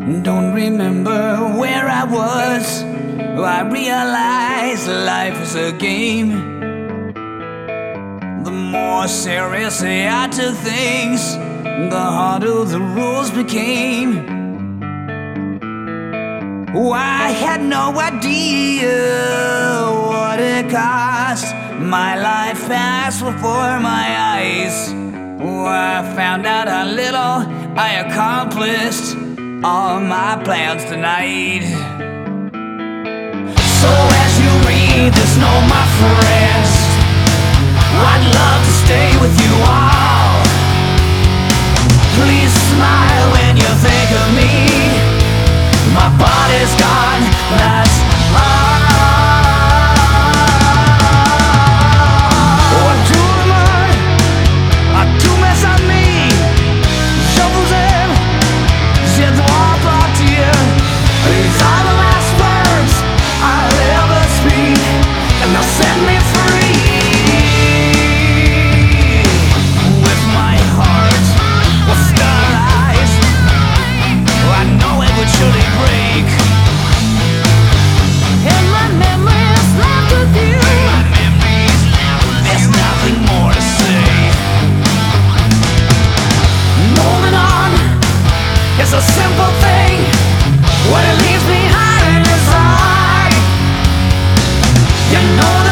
Don't remember where I was. I realized life is a game. The more seriously I took things, the harder the rules became. Oh, I had no idea what it cost. My life passed before my eyes. Oh, I found out how little I accomplished. All my plans tonight. So as you read this note, my friends, I'd love to stay with you all. Please smile when you think of me. My body's gone, that's all. What do I do mess on me. Shovels in, sends all back to you. These are the last words I'll ever speak, and they'll set me free. With my heart, with star eyes, I know it would surely break. And my memories left with you. There's nothing more to say. Moving on is a simple thing. What it leaves behind is I. You know